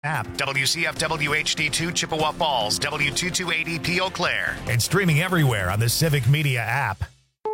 App, WCFW HD2 Chippewa Falls, W228EP Eau Claire, and streaming everywhere on the Civic Media app.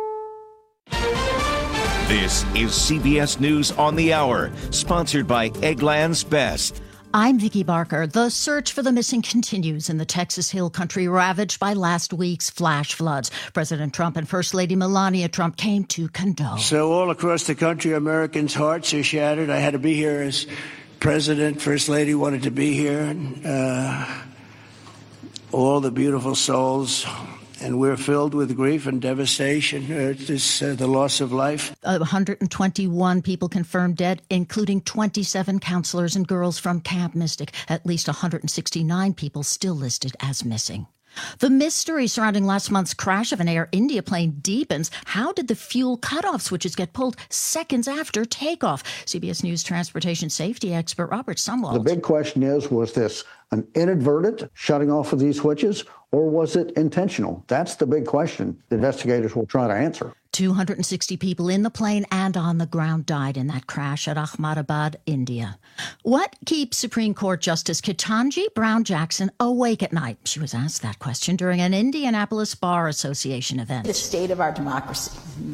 This is CBS News on the Hour, sponsored by Eggland's Best. I'm Vicki Barker. The search for the missing continues in the Texas Hill Country ravaged by last week's flash floods. President Trump and First Lady Melania Trump came to condole. So all across the country, Americans' hearts are shattered. I had to be here as President. First Lady wanted to be here. And, all the beautiful souls. And we're filled with grief and devastation. It's the loss of life. 121 people confirmed dead, including 27 counselors and girls from Camp Mystic. At least 169 people still listed as missing. The mystery surrounding last month's crash of an Air India plane deepens. How did the fuel cutoff switches get pulled seconds after takeoff? CBS News transportation safety expert Robert Sumwalt. The big question is, was this an inadvertent shutting off of these switches, or was it intentional? That's the big question the investigators will try to answer. 260 people in the plane and on the ground died in that crash at Ahmedabad, India. What keeps Supreme Court Justice Ketanji Brown Jackson awake at night? She was asked that question during an Indianapolis Bar Association event. The state of our democracy.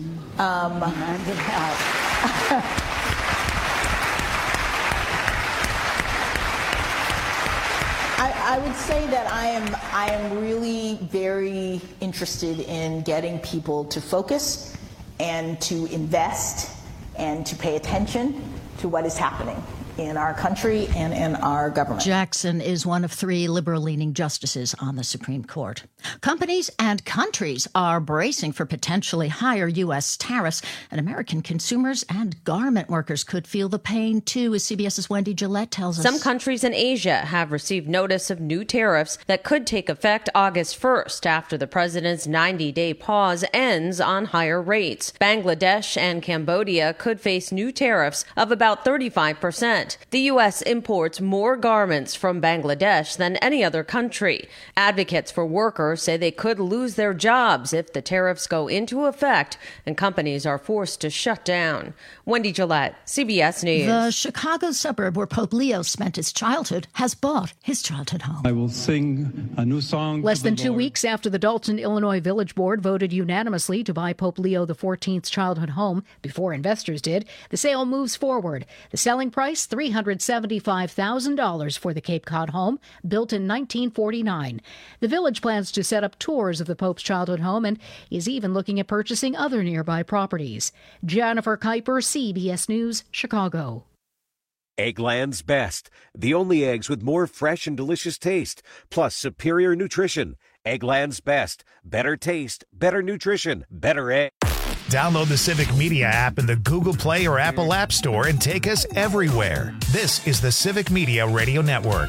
I would say that I am really very interested in getting people to focus and to invest and to pay attention to what is happening in our country and in our government. Jackson is one of 3 liberal-leaning justices on the Supreme Court. Companies and countries are bracing for potentially higher U.S. tariffs, and American consumers and garment workers could feel the pain, too, as CBS's Wendy Gillette tells us. Some countries in Asia have received notice of new tariffs that could take effect August 1st after the president's 90-day pause ends on higher rates. Bangladesh and Cambodia could face new tariffs of about 35%. The U.S. imports more garments from Bangladesh than any other country. Advocates for workers say they could lose their jobs if the tariffs go into effect and companies are forced to shut down. Wendy Gillette, CBS News. The Chicago suburb where Pope Leo spent his childhood has bought his childhood home. I will sing a new song. Less than 2 weeks after the Dalton, Illinois Village Board voted unanimously to buy Pope Leo XIV's childhood home before investors did, the sale moves forward. The selling price, $375,000 for the Cape Cod home, built in 1949. The village plans to set up tours of the Pope's childhood home and is even looking at purchasing other nearby properties. Jennifer Kuiper, CBS News, Chicago. Eggland's Best, the only eggs with more fresh and delicious taste, plus superior nutrition. Eggland's Best, better taste, better nutrition, better egg. Download the Civic Media app in the Google Play or Apple App Store and take us everywhere. This is the Civic Media Radio Network.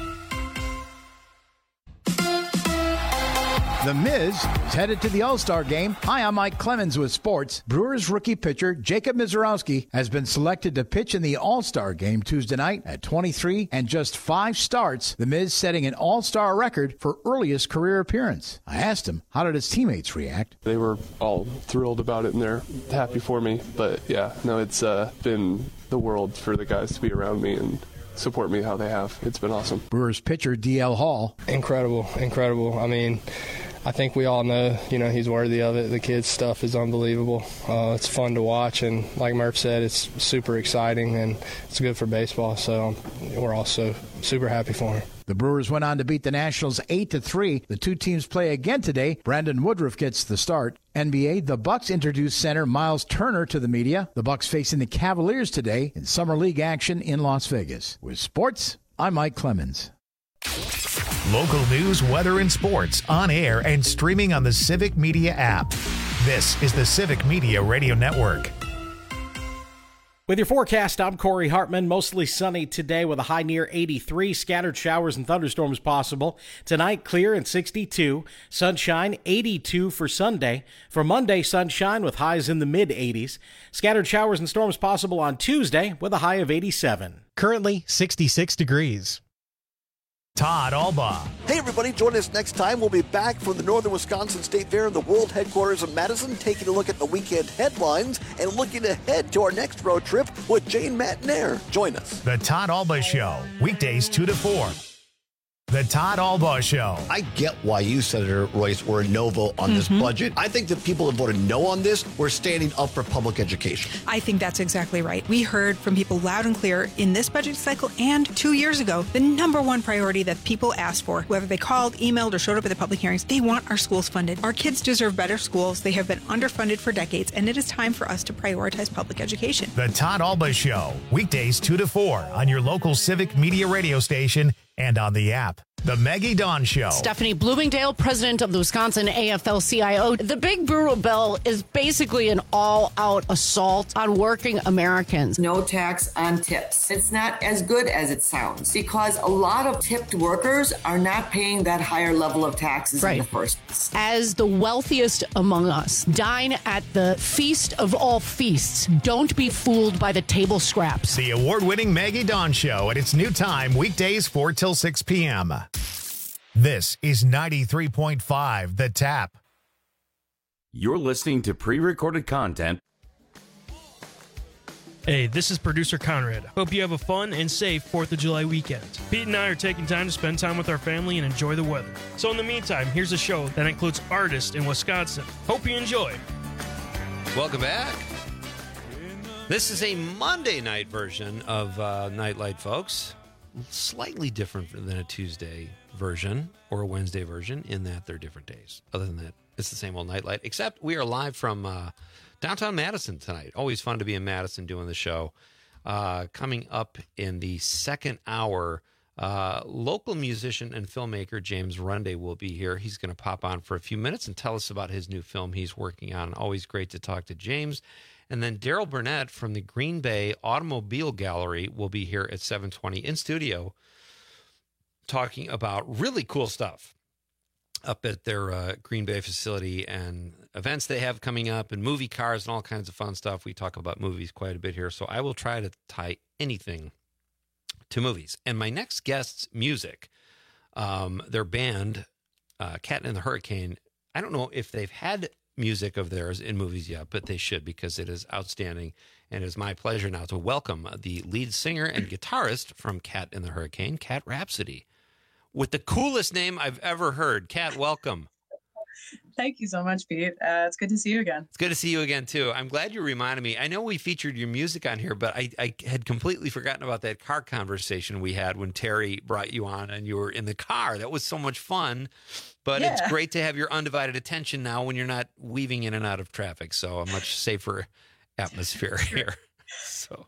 The Miz is headed to the All-Star game. Hi, I'm Mike Clemens with sports. Brewers rookie pitcher Jacob Misiorowski has been selected to pitch in the All-Star game Tuesday night at 23 and just 5 starts. The Miz setting an All-Star record for earliest career appearance. I asked him, how did his teammates react? They were all thrilled about it and they're happy for me. But yeah, no, it's been the world for the guys to be around me and support me how they have. It's been awesome. Brewers pitcher DL Hall. Incredible. I mean, I think we all know, he's worthy of it. The kids' stuff is unbelievable. It's fun to watch, and like Murph said, it's super exciting, and it's good for baseball, so we're also super happy for him. The Brewers went on to beat the Nationals 8-3. The two teams play again today. Brandon Woodruff gets the start. NBA, the Bucks introduced center Miles Turner to the media. The Bucks facing the Cavaliers today in Summer League action in Las Vegas. With sports, I'm Mike Clemens. Local news, weather, and sports on air and streaming on the Civic Media app. This is the Civic Media Radio Network. With your forecast, I'm Corey Hartman. Mostly sunny today with a high near 83. Scattered showers and thunderstorms possible. Tonight, clear and 62. Sunshine, 82 for Sunday. For Monday, sunshine with highs in the mid-80s. Scattered showers and storms possible on Tuesday with a high of 87. Currently, 66 degrees. Todd Alba. Hey, everybody, join us next time. We'll be back from the Northern Wisconsin State Fair in the world headquarters of Madison, taking a look at the weekend headlines and looking ahead to our next road trip with Jane Matnair. Join us. The Todd Alba Show, weekdays 2 to 4. The Todd Alba Show. I get why you, Senator Royce, were a no vote on this budget. I think the people that voted no on this were standing up for public education. I think that's exactly right. We heard from people loud and clear in this budget cycle and 2 years ago, the number one priority that people asked for, whether they called, emailed, or showed up at the public hearings, they want our schools funded. Our kids deserve better schools. They have been underfunded for decades, and it is time for us to prioritize public education. The Todd Alba Show, weekdays 2 to 4 on your local Civic Media radio station and on the app. The Maggie Dawn Show. Stephanie Bloomingdale, president of the Wisconsin AFL-CIO. The big brutal bill is basically an all-out assault on working Americans. No tax on tips. It's not as good as it sounds because a lot of tipped workers are not paying that higher level of taxes in the first place. As the wealthiest among us, dine at the feast of all feasts. Don't be fooled by the table scraps. The award-winning Maggie Dawn Show at its new time, weekdays 4 till 6 p.m. This is 93.5 The Tap. You're listening to pre-recorded content. Hey, this is producer Conrad. Hope you have a fun and safe 4th of July weekend. Pete and I are taking time to spend time with our family and enjoy the weather. So in the meantime, here's a show that includes artists in Wisconsin. Hope you enjoy. Welcome back. This is a Monday night version of Nightlight, folks. Slightly different than a Tuesday version or a Wednesday version in that they're different days. Other than that, it's the same old Nightlight, except we are live from downtown Madison tonight. Always fun to be in Madison doing the show. Coming up in the second hour, local musician and filmmaker James Runde will be here. He's going to pop on for a few minutes and tell us about his new film he's working on. Always great to talk to James. And then Daryl Burnett from the Green Bay Automobile Gallery will be here at 7:20 in studio talking about really cool stuff up at their Green Bay facility and events they have coming up and movie cars and all kinds of fun stuff. We talk about movies quite a bit here, so I will try to tie anything to movies. And my next guest's music, their band, Cat and the Hurricane, I don't know if they've had music of theirs in movies yet, but they should because it is outstanding. And it is my pleasure now to welcome the lead singer and guitarist from Cat and the Hurricane, Cat Rhapsody, with the coolest name I've ever heard. Cat, welcome. Thank you so much, Pete. It's good to see you again. It's good to see you again, too. I'm glad you reminded me. I know we featured your music on here, but I had completely forgotten about that car conversation we had when Terry brought you on and you were in the car. That was so much fun. But It's great to have your undivided attention now when you're not weaving in and out of traffic. So a much safer atmosphere here. So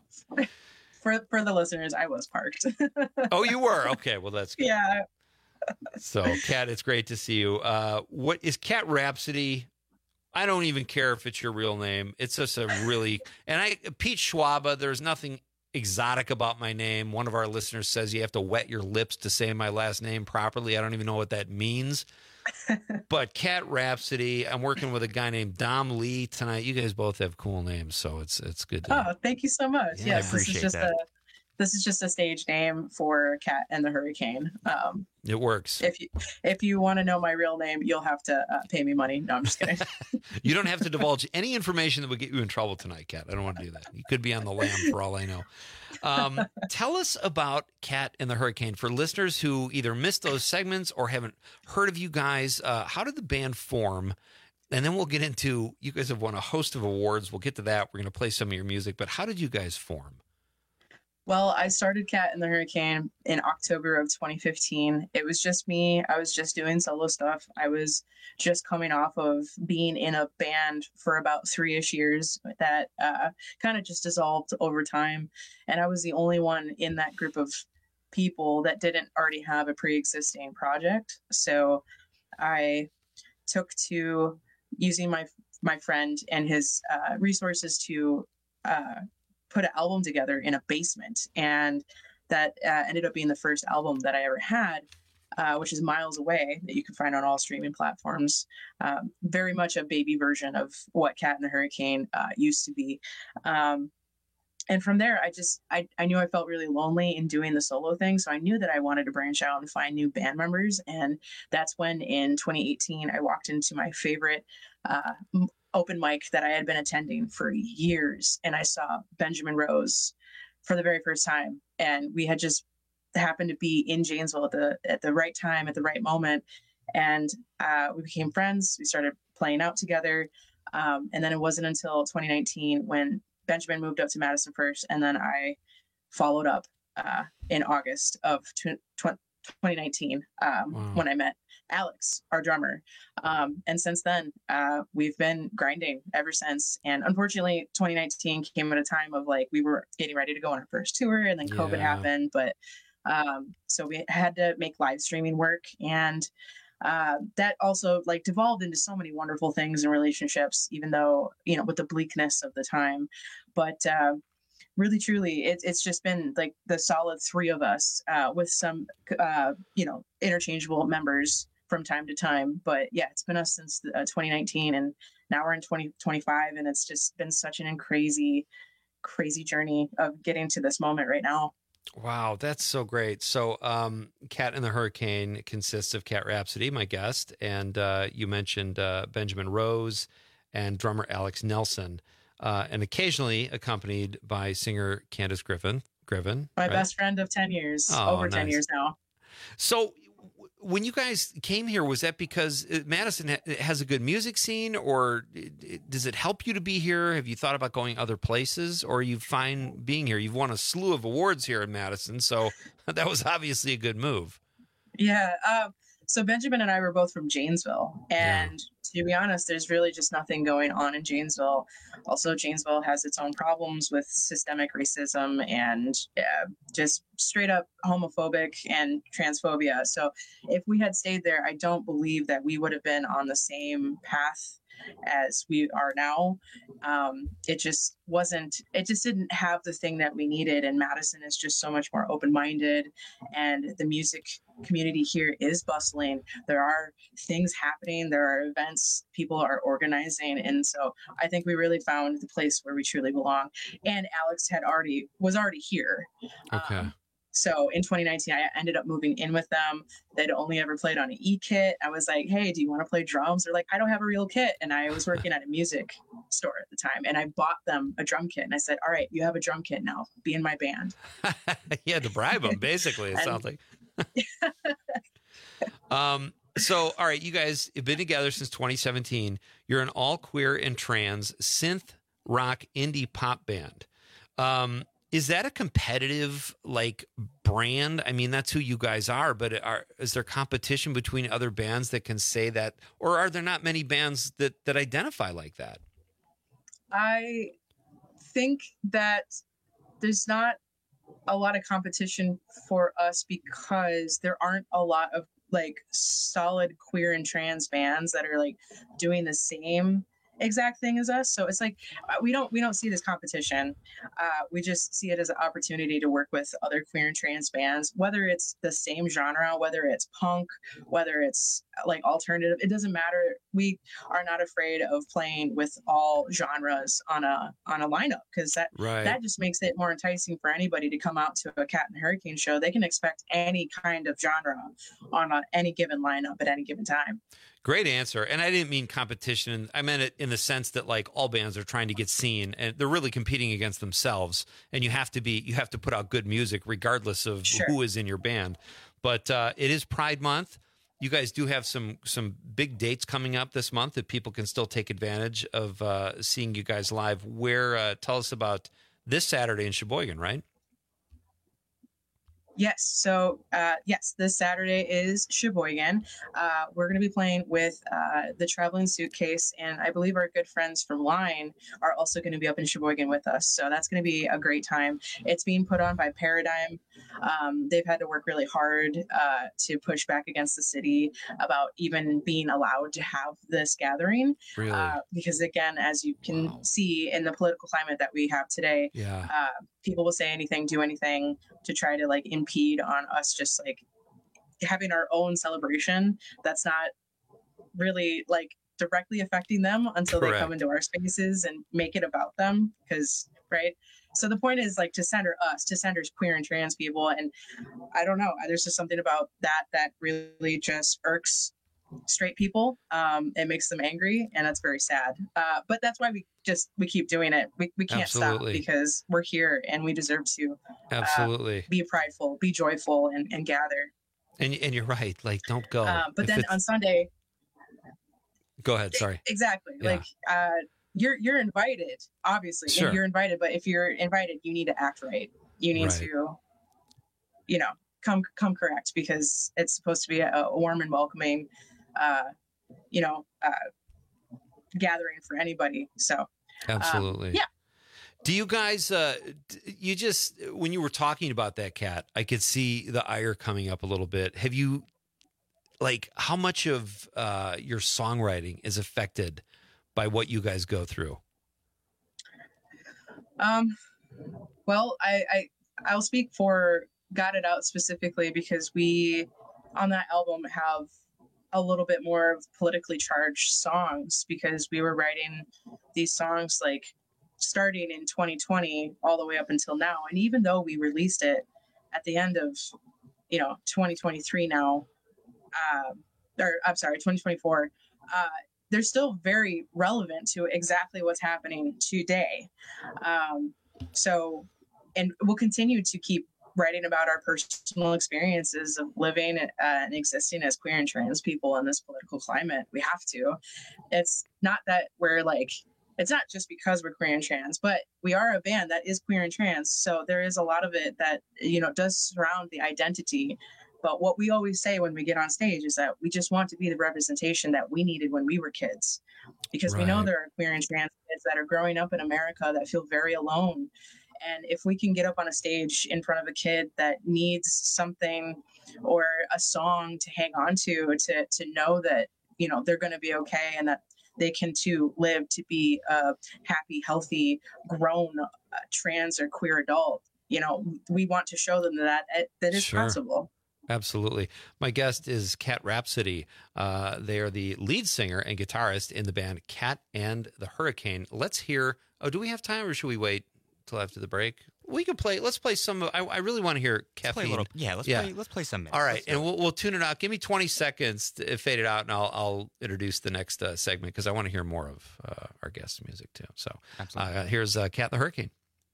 for the listeners, I was parked. Oh, you were? Okay, well, that's good. Yeah. So, Cat, it's great to see you. What is Cat Rhapsody? I don't even care if it's your real name. It's just a really Pete Schwaba. There's nothing exotic about my name. One of our listeners says you have to wet your lips to say my last name properly. I don't even know what that means. But Cat Rhapsody. I'm working with a guy named Dom Lee tonight. You guys both have cool names, so it's good. Thank you so much. Yeah, yes, I appreciate that. This is just a stage name for Cat and the Hurricane. It works. If you want to know my real name, you'll have to pay me money. No, I'm just kidding. You don't have to divulge any information that would get you in trouble tonight, Cat. I don't want to do that. You could be on the lam for all I know. Tell us about Cat and the Hurricane. For listeners who either missed those segments or haven't heard of you guys, how did the band form? And then we'll get into, you guys have won a host of awards. We'll get to that. We're going to play some of your music. But how did you guys form? Well, I started Cat and the Hurricane in October of 2015. It was just me. I was just doing solo stuff. I was just coming off of being in a band for about 3-ish years that kind of just dissolved over time. And I was the only one in that group of people that didn't already have a pre-existing project. So I took to using my friend and his resources to put an album together in a basement, and that ended up being the first album that I ever had, which is Miles Away, that you can find on all streaming platforms. Very much a baby version of what Cat and the Hurricane used to be. And from there, I knew I felt really lonely in doing the solo thing. So I knew that I wanted to branch out and find new band members. And that's when in 2018, I walked into my favorite open mic that I had been attending for years. And I saw Benjamin Rose for the very first time. And we had just happened to be in Janesville at the right time, at the right moment. And we became friends. We started playing out together. And then it wasn't until 2019 when Benjamin moved up to Madison first, and then I followed up in August of 2019 when I met Alex, our drummer. And since then, we've been grinding ever since. And unfortunately, 2019 came at a time of like we were getting ready to go on our first tour, and then COVID happened. But so we had to make live streaming work, and that also like devolved into so many wonderful things and relationships, even though, with the bleakness of the time. But really, truly, it's just been like the solid three of us with some, interchangeable members from time to time. But yeah, it's been us since 2019, and now we're in 2025, and it's just been such an crazy journey of getting to this moment right now. Wow, that's so great. So Cat and the Hurricane consists of Cat Rhapsody, my guest, and you mentioned Benjamin Rose and drummer Alex Nelson, and occasionally accompanied by singer Candace Griffin. My best friend of 10 years, over nice. 10 years now. So when you guys came here, was that because Madison has a good music scene, or does it help you to be here? Have you thought about going other places, or are you fine being here? You've won a slew of awards here in Madison, so that was obviously a good move. Yeah. So Benjamin and I were both from Janesville, and to be honest, there's really just nothing going on in Janesville. Also, Janesville has its own problems with systemic racism and just straight up homophobic and transphobia. So if we had stayed there, I don't believe that we would have been on the same path as we are now. It just didn't have the thing that we needed. And Madison is just so much more open-minded, and the music community here is bustling. There are things happening. There are events people are organizing. And so I think we really found the place where we truly belong. And Alex was already here. Okay. So in 2019, I ended up moving in with them. They'd only ever played on an E-kit. I was like, hey, do you want to play drums? They're like, I don't have a real kit. And I was working at a music store at the time. And I bought them a drum kit. And I said, all right, you have a drum kit now. Be in my band. You had to bribe them, basically, it sounds like. So, all right, you guys have been together since 2017. You're an all queer and trans synth rock indie pop band. Is that a competitive brand? I mean, that's who you guys are, but is there competition between other bands that can say that, or are there not many bands that identify like that? I think that there's not a lot of competition for us because there aren't a lot of solid queer and trans bands that are doing the same exact thing as us. So it's we don't see this competition. We just see it as an opportunity to work with other queer and trans bands, whether it's the same genre, whether it's punk, whether it's alternative. It doesn't matter. We are not afraid of playing with all genres on a lineup, because that just makes it more enticing for anybody to come out to a Cat and Hurricane show. They can expect any kind of genre on any given lineup at any given time. Great answer. And I didn't mean competition. I meant it in the sense that all bands are trying to get seen, and they're really competing against themselves. And you have to put out good music regardless of who is in your band. But it is Pride Month. You guys do have some big dates coming up this month that people can still take advantage of seeing you guys live. Tell us about this Saturday in Sheboygan, right? Yes. So, this Saturday is Sheboygan. We're going to be playing with the Traveling Suitcase, and I believe our good friends from Line are also going to be up in Sheboygan with us. So that's going to be a great time. It's being put on by Paradigm. They've had to work really hard to push back against the city about even being allowed to have this gathering. Really? Because again, as you can see in the political climate that we have today, people will say anything, do anything to try to impede on us just having our own celebration that's not really directly affecting them until they come into our spaces and make it about them. Because So the point is like to center queer and trans people. And I don't know, there's just something about that really just irks straight people. It makes them angry, and that's very sad. But that's why we keep doing it. We can't stop because we're here and we deserve to be prideful, be joyful, and gather. And you're right. Like, don't go. But then on Sunday, go ahead. Sorry. Exactly. Yeah. Like, you're invited, obviously. Sure. You're invited, but if you're invited, you need to act right. You need to, come correct, because it's supposed to be a warm and welcoming, gathering for anybody. So absolutely. Yeah. Do you guys, when you were talking about that, Kat, I could see the ire coming up a little bit. Have you, how much of your songwriting is affected by what you guys go through? Well, I'll speak for Got It Out specifically, because we, on that album, have a little bit more of politically charged songs, because we were writing these songs starting in 2020 all the way up until now. And even though we released it at the end of 2023 now, 2024, they're still very relevant to exactly what's happening today. And we'll continue to keep writing about our personal experiences of living and existing as queer and trans people in this political climate. We have to. It's not that we're it's not just because we're queer and trans, but we are a band that is queer and trans. So there is a lot of it that, does surround the identity. But what we always say when we get on stage is that we just want to be the representation that we needed when we were kids, because we know there are queer and trans kids that are growing up in America that feel very alone. And if we can get up on a stage in front of a kid that needs something or a song to hang on to know that, they're going to be okay, and that they can too live to be a happy, healthy, grown trans or queer adult, we want to show them that is possible. Absolutely. My guest is Kat Rhapsody. They are the lead singer and guitarist in the band Kat and the Hurricane. Let's hear. Oh, do we have time, or should we wait till after the break? We can play. Let's play some. I really want to hear Caffeine. Let's play some minutes. All right, and we'll tune it out. Give me 20 seconds to fade it out, and I'll introduce the next segment, because I want to hear more of our guest's music too. So here's Kat the Hurricane.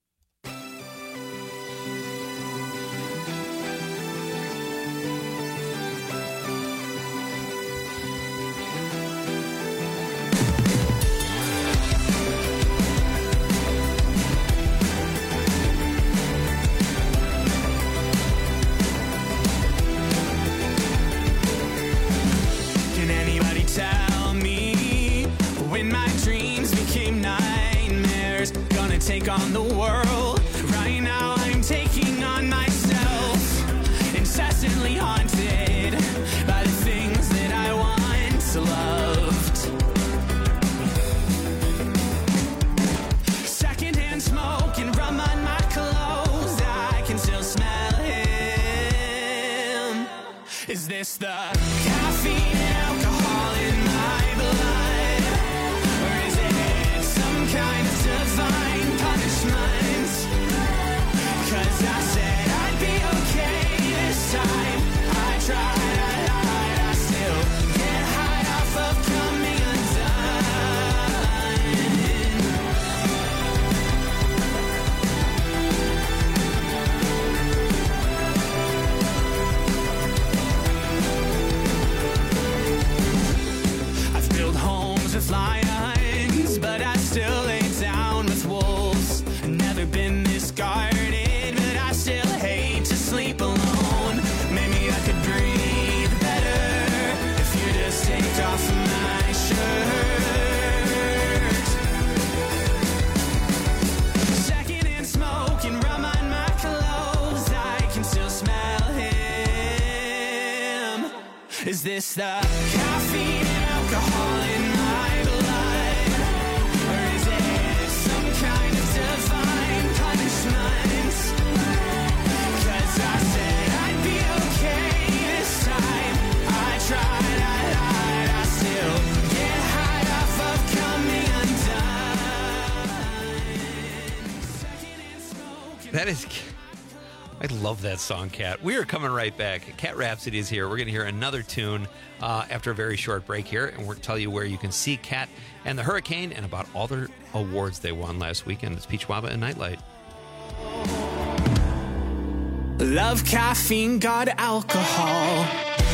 Take on the world. Right now I'm taking on myself, incessantly haunted by the things that I once loved. Secondhand smoke and rum on my clothes, I can still smell him. Is this the caffeine and alcohol in my blood, or is it some kind of divine punishments? 'Cause I said I'd be okay this time. I tried, I still get high off of coming undone. I've built homes with lions, but I still lay down with wolves. Never been this guarded, but I still hate to sleep alone. Maybe I could breathe better if you just take off my shirt. Secondhand smoke and rum on my clothes, I can still smell him. Is this the caffeine and alcohol in my blood, or is it some kind of divine punishment? 'Cause I said I'd be okay this time. I tried, I still get high off of coming undone. Secondhand That is... I love that song, Kat. We are coming right back. Cat Rhapsody is here. We're going to hear another tune after a very short break here, and we're going to tell you where you can see Cat and the Hurricane and about all their awards they won last weekend. It's Peach Waba and Nightlight. Love, caffeine, got alcohol.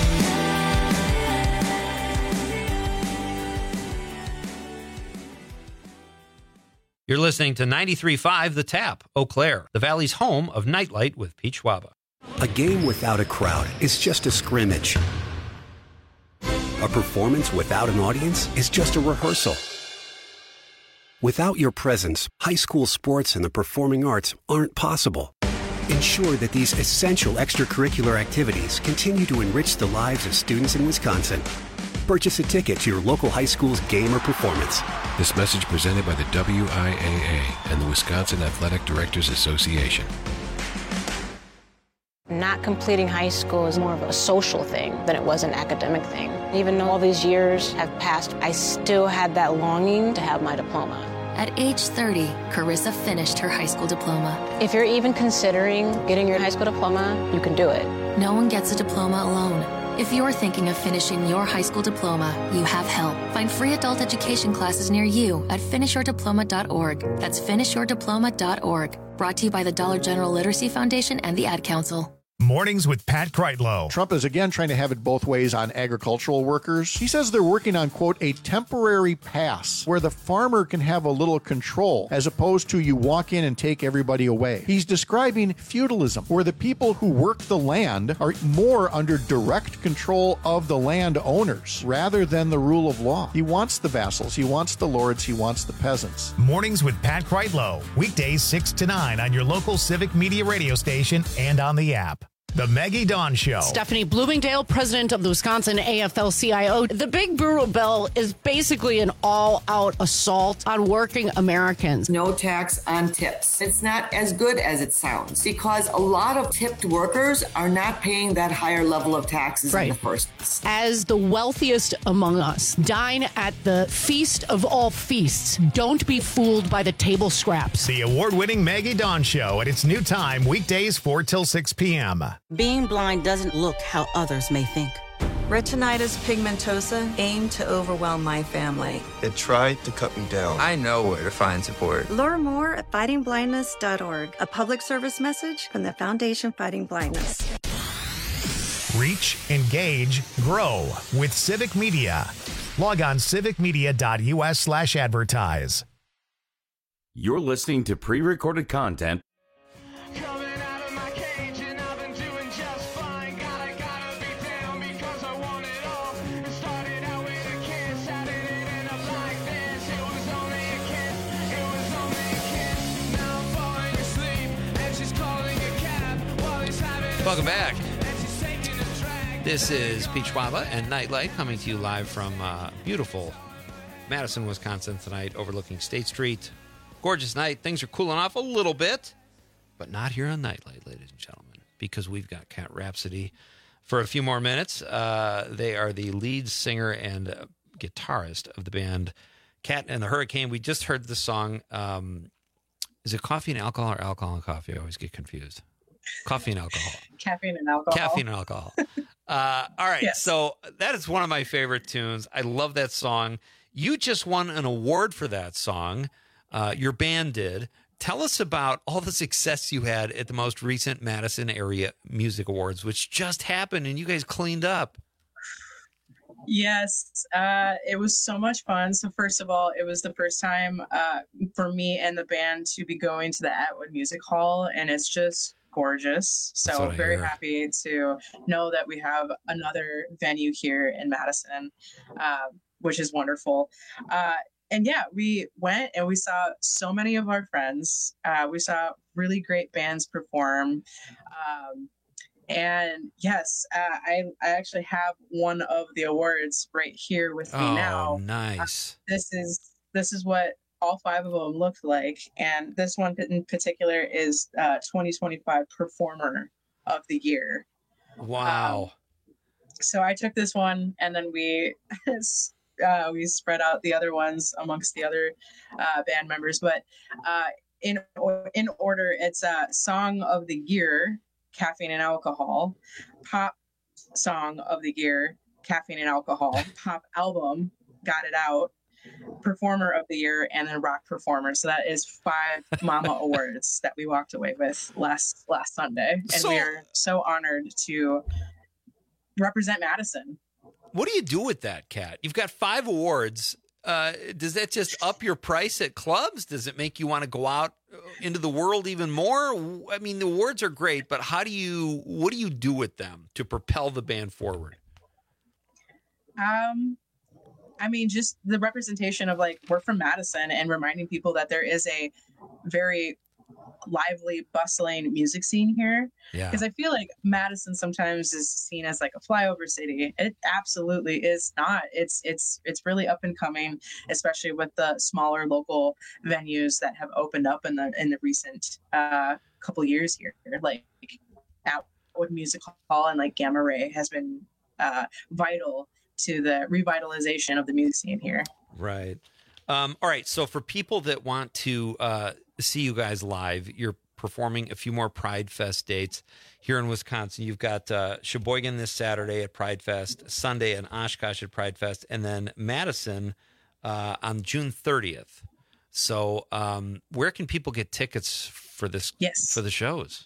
You're listening to 93.5 The Tap, Eau Claire, the Valley's home of Nightlight with Peach Waba. A game without a crowd is just a scrimmage. A performance without an audience is just a rehearsal. Without your presence, high school sports and the performing arts aren't possible. Ensure that these essential extracurricular activities continue to enrich the lives of students in Wisconsin. Purchase a ticket to your local high school's game or performance. This message presented by the WIAA and the Wisconsin Athletic Directors Association. Not completing high school is more of a social thing than it was an academic thing. Even though all these years have passed, I still had that longing to have my diploma. At age 30, Carissa finished her high school diploma. If you're even considering getting your high school diploma, you can do it. No one gets a diploma alone. If you're thinking of finishing your high school diploma, you have help. Find free adult education classes near you at finishyourdiploma.org. That's finishyourdiploma.org. Brought to you by the Dollar General Literacy Foundation and the Ad Council. Mornings with Pat Kreitlow. Trump is again trying to have it both ways on agricultural workers. He says they're working on, quote, a temporary pass where the farmer can have a little control as opposed to you walk in and take everybody away. He's describing feudalism, where the people who work the land are more under direct control of the land owners rather than the rule of law. He wants the vassals, he wants the lords, he wants the peasants. Mornings with Pat Kreitlow. Weekdays 6 to 9 on your local Civic Media radio station and on the app. The Maggie Dawn Show. Stephanie Bloomingdale, president of the Wisconsin AFL-CIO. The Big Brutal Bill is basically an all-out assault on working Americans. No tax on tips. It's not as good as it sounds because a lot of tipped workers are not paying that higher level of taxes in the first place. As the wealthiest among us, dine at the feast of all feasts. Don't be fooled by the table scraps. The award-winning Maggie Dawn Show at its new time, weekdays 4 till 6 p.m. Being blind doesn't look how others may think. Retinitis pigmentosa aimed to overwhelm my family. It tried to cut me down. I know where to find support. Learn more at fightingblindness.org, a public service message from the Foundation Fighting Blindness. Reach, engage, grow with Civic Media. Log on civicmedia.us/advertise. You're listening to pre-recorded content Welcome back. This is Peach Waba and Nightlight coming to you live from beautiful Madison, Wisconsin tonight, overlooking State Street. Gorgeous night. Things are cooling off a little bit, but not here on Nightlight, ladies and gentlemen, because we've got Cat Rhapsody for a few more minutes. They are the lead singer and guitarist of the band Cat and the Hurricane. We just heard the song. Is it Coffee and Alcohol or Alcohol and Coffee? I always get confused. Coffee and alcohol. Caffeine and alcohol. Caffeine and alcohol. All right. Yes. So that is one of my favorite tunes. I love that song. You just won an award for that song. Your band did. Tell us about all the success you had at the most recent Madison Area Music Awards, which just happened and you guys cleaned up. Yes, it was so much fun. So first of all, it was the first time for me and the band to be going to the Atwood Music Hall, and it's just gorgeous. So very happy to know that we have another venue here in Madison, which is wonderful. And yeah, we went and we saw so many of our friends. We saw really great bands perform. And yes, I actually have one of the awards right here with me now. Nice. This is what all 5 of them looked like. And this one in particular is 2025 Performer of the Year. Wow. So I took this one and then we spread out the other ones amongst the other band members. But in order, it's a Song of the Year, Caffeine and Alcohol, Pop Song of the Year, Caffeine and Alcohol, Pop Album, Got It Out, Performer of the Year, and then Rock Performer. So that is 5 Mama Awards that we walked away with last Sunday. And we are so honored to represent Madison. What do you do with that, Kat? You've got 5 awards. Does that just up your price at clubs? Does it make you want to go out into the world even more? I mean, the awards are great, but what do you do with them to propel the band forward? I mean, just the representation of like, we're from Madison, and reminding people that there is a very lively, bustling music scene here. Yeah. Because I feel like Madison sometimes is seen as like a flyover city. It absolutely is not. It's really up and coming, especially with the smaller local venues that have opened up in the recent couple years here. Like Atwood Music Hall and like Gamma Ray has been vital to the revitalization of the music scene here. Right. All right. So for people that want to see you guys live, you're performing a few more Pride Fest dates here in Wisconsin. You've got Sheboygan this Saturday at Pride Fest, Sunday in Oshkosh at Pride Fest, and then Madison on June 30th. So where can people get tickets for this? Yes. For the shows?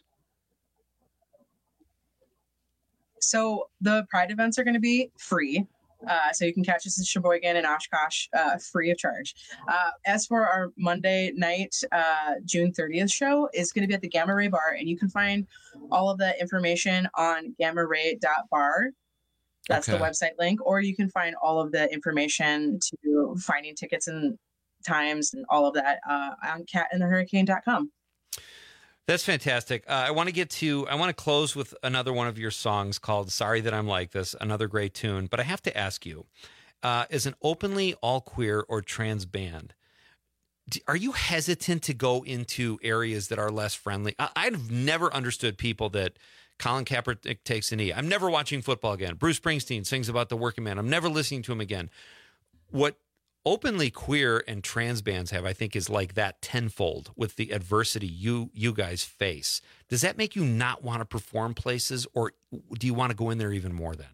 So the Pride events are going to be free. So you can catch us in Sheboygan and Oshkosh free of charge. As for our Monday night, June 30th show is going to be at the Gamma Ray Bar, and you can find all of the information on gammaray.bar. That's the website link, or you can find all of the information to finding tickets and times and all of that on catandthehurricane.com. That's fantastic. I want to close with another one of your songs called Sorry That I'm Like This, another great tune. But I have to ask you, as an openly all queer or trans band, are you hesitant to go into areas that are less friendly? I've never understood people that Colin Kaepernick takes a knee. I'm never watching football again. Bruce Springsteen sings about the working man. I'm never listening to him again. What openly queer and trans bands have, I think, is like that tenfold with the adversity you guys face. Does that make you not want to perform places, or do you want to go in there even more then?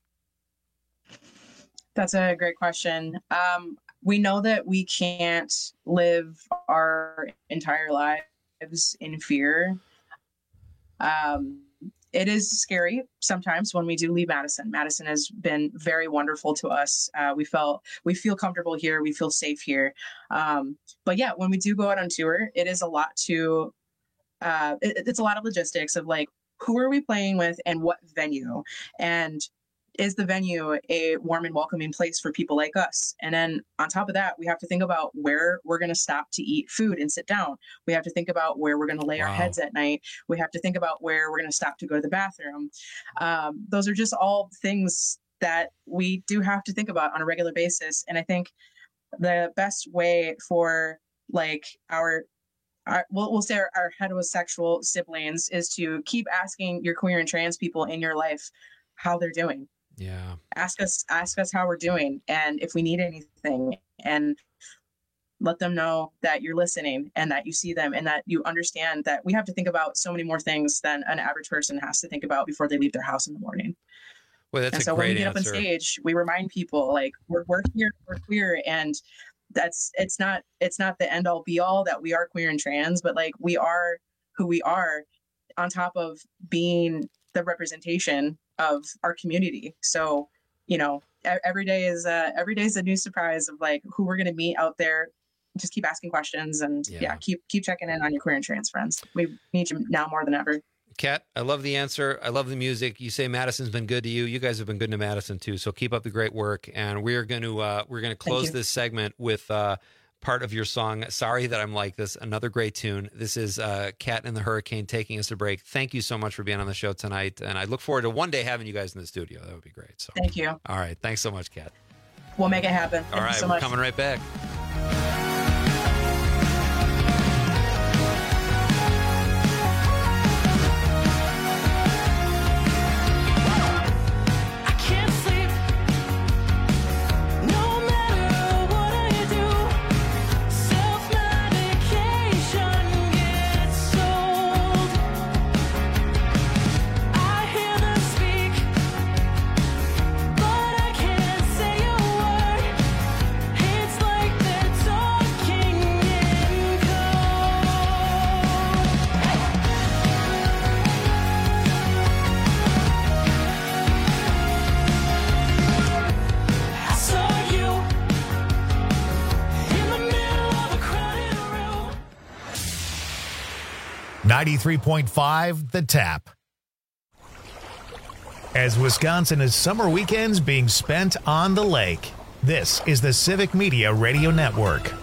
That's a great question. We know that we can't live our entire lives in fear. It is scary sometimes when we do leave Madison. Madison has been very wonderful to us. We feel comfortable here. We feel safe here. But yeah, when we do go out on tour, it is a lot to, it's a lot of logistics of like, who are we playing with and what venue? And is the venue a warm and welcoming place for people like us? And then on top of that, we have to think about where we're going to stop to eat food and sit down. We have to think about where we're going to lay our heads at night. We have to think about where we're going to stop to go to the bathroom. Those are just all things that we do have to think about on a regular basis. And I think the best way for like we'll say our heterosexual siblings is to keep asking your queer and trans people in your life how they're doing. Yeah. Ask us how we're doing, and if we need anything, and let them know that you're listening and that you see them and that you understand that we have to think about so many more things than an average person has to think about before they leave their house in the morning. Well, that's and so a great when we get answer. up on stage, we remind people like we're here, we're queer, and it's not the end all be all that we are queer and trans, but like we are who we are on top of being the representation of our community. So, you know, every day is a new surprise of like who we're going to meet out there. Just keep asking questions and keep checking in on your queer and trans friends. We need you now more than ever. Kat, I love the answer. I love the music. You say Madison's been good to you. You guys have been good to Madison too. So keep up the great work. And we're going to close this segment with part of your song, Sorry That I'm Like This, another great tune. This is Kat and the Hurricane taking us a break. Thank you so much for being on the show tonight. And I look forward to one day having you guys in the studio. That would be great. So thank you. All right. Thanks so much, Kat. We'll make it happen. All right. We're coming right back. Self-medication 93.5 The Tap. As Wisconsin's summer weekends being spent on the lake, this is the Civic Media Radio Network.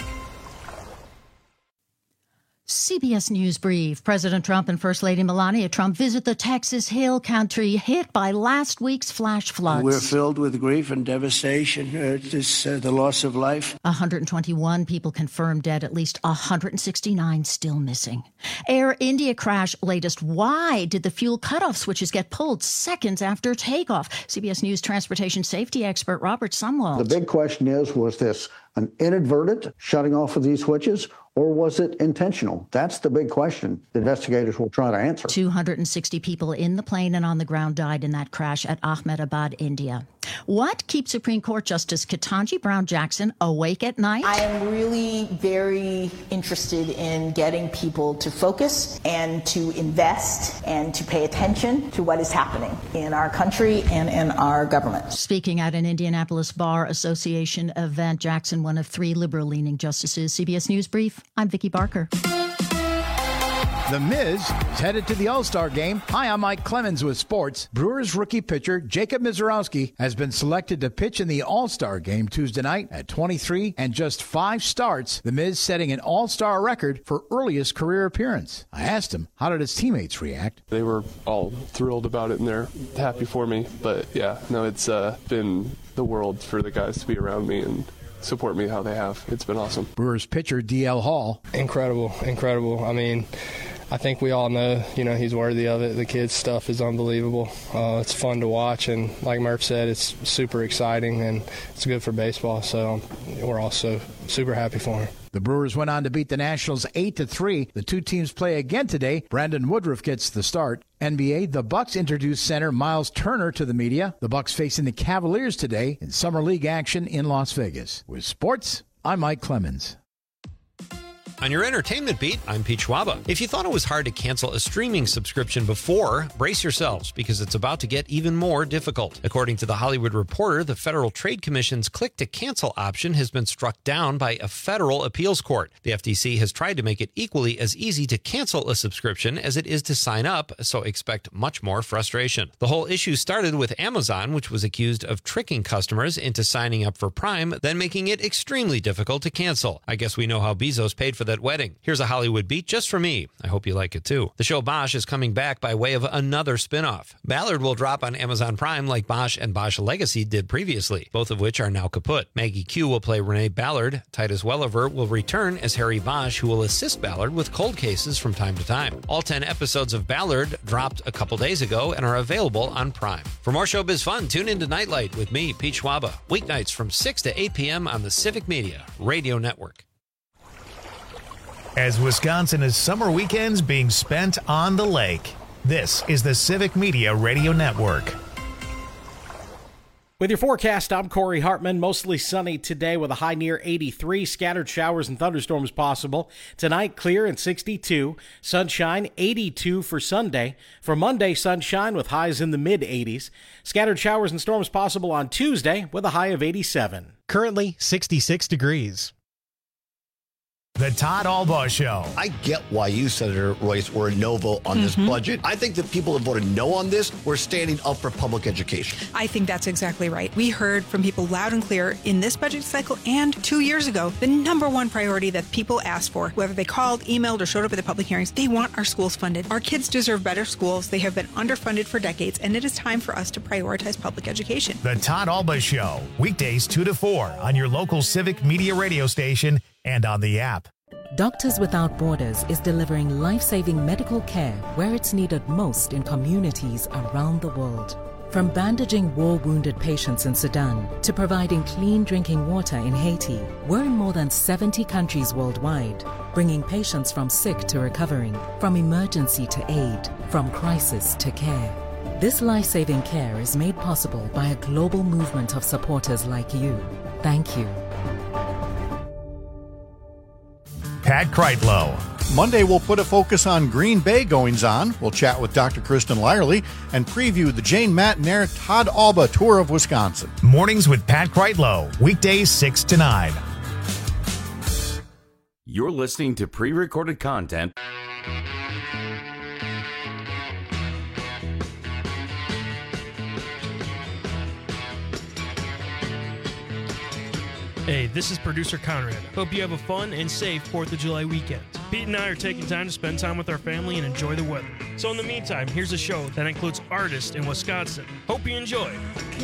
CBS News Brief. President Trump and First Lady Melania Trump visit the Texas Hill Country hit by last week's flash floods. We're filled with grief and devastation. The loss of life. 121 people confirmed dead, at least 169 still missing. Air India crash latest. Why did the fuel cutoff switches get pulled seconds after takeoff? CBS News transportation safety expert Robert Sumwalt. The big question is, was this an inadvertent shutting off of these switches, or was it intentional? That's the big question the investigators will try to answer. 260 people in the plane and on the ground died in that crash at Ahmedabad, India. What keeps Supreme Court Justice Ketanji Brown Jackson awake at night? I am really very interested in getting people to focus and to invest and to pay attention to what is happening in our country and in our government. Speaking at an Indianapolis Bar Association event, Jackson, one of three liberal-leaning justices. CBS News Brief, I'm Vicki Barker. The Miz is headed to the All-Star game. Hi, I'm Mike Clemens with sports. Brewers rookie pitcher Jacob Misiorowski has been selected to pitch in the All-Star game Tuesday night at 23 and just 5 starts. The Miz setting an All-Star record for earliest career appearance. I asked him, how did his teammates react? They were all thrilled about it and they're happy for me. But yeah, no, it's been the world for the guys to be around me and support me how they have. It's been awesome. Brewers pitcher DL Hall. Incredible. I mean, I think we all know, he's worthy of it. The kids' stuff is unbelievable. It's fun to watch, and like Murph said, it's super exciting, and it's good for baseball, so we're also super happy for him. The Brewers went on to beat the Nationals 8-3. The two teams play again today. Brandon Woodruff gets the start. NBA, the Bucks introduced center Miles Turner to the media. The Bucks facing the Cavaliers today in Summer League action in Las Vegas. With sports, I'm Mike Clemens. On your entertainment beat, I'm Pete Schwaba. If you thought it was hard to cancel a streaming subscription before, brace yourselves because it's about to get even more difficult. According to The Hollywood Reporter, the Federal Trade Commission's click-to-cancel option has been struck down by a federal appeals court. The FTC has tried to make it equally as easy to cancel a subscription as it is to sign up, so expect much more frustration. The whole issue started with Amazon, which was accused of tricking customers into signing up for Prime, then making it extremely difficult to cancel. I guess we know how Bezos paid for that wedding. Here's a Hollywood beat just for me. I hope you like it too. The show Bosch is coming back by way of another spin-off. Ballard will drop on Amazon Prime like Bosch and Bosch Legacy did previously, both of which are now kaput. Maggie Q will play Renee Ballard. Titus Welliver will return as Harry Bosch, who will assist Ballard with cold cases from time to time. All 10 episodes of Ballard dropped a couple days ago and are available on Prime. For more showbiz fun, tune into Nightlight with me, Pete Schwaba, weeknights from 6 to 8 p.m. on the Civic Media Radio Network. As Wisconsin's summer weekends being spent on the lake, this is the Civic Media Radio Network. With your forecast, I'm Corey Hartman. Mostly sunny today with a high near 83. Scattered showers and thunderstorms possible. Tonight, clear and 62. Sunshine, 82 for Sunday. For Monday, sunshine with highs in the mid-80s. Scattered showers and storms possible on Tuesday with a high of 87. Currently, 66 degrees. The Todd Albaugh Show. I get why you, Senator Royce, were a no vote on this budget. I think the people that voted no on this were standing up for public education. I think that's exactly right. We heard from people loud and clear in this budget cycle and 2 years ago, the number one priority that people asked for, whether they called, emailed, or showed up at the public hearings, they want our schools funded. Our kids deserve better schools. They have been underfunded for decades, and it is time for us to prioritize public education. The Todd Albaugh Show, weekdays 2 to 4 on your local Civic Media radio station and on the app. Doctors Without Borders is delivering life-saving medical care where it's needed most in communities around the world. From bandaging war-wounded patients in Sudan to providing clean drinking water in Haiti, we're in more than 70 countries worldwide, bringing patients from sick to recovering, from emergency to aid, from crisis to care. This life-saving care is made possible by a global movement of supporters like you. Thank you. Pat Kreitlow. Monday, we'll put a focus on Green Bay goings-on. We'll chat with Dr. Kristen Lyerly and preview the Jane Matnair Todd Albaugh Tour of Wisconsin. Mornings with Pat Kreitlow, weekdays 6 to 9. You're listening to pre-recorded content Hey, this is producer Conrad. Hope you have a fun and safe 4th of July weekend. Pete and I are taking time to spend time with our family and enjoy the weather. So in the meantime, here's a show that includes artists in Wisconsin. Hope you enjoy.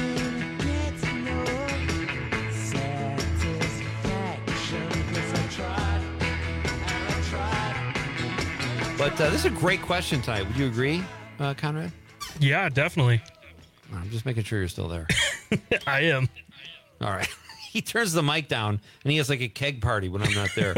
But this is a great question tonight. Would you agree, Conrad? Yeah, definitely. I'm just making sure you're still there. I am. All right. He turns the mic down, and he has like a keg party when I'm not there.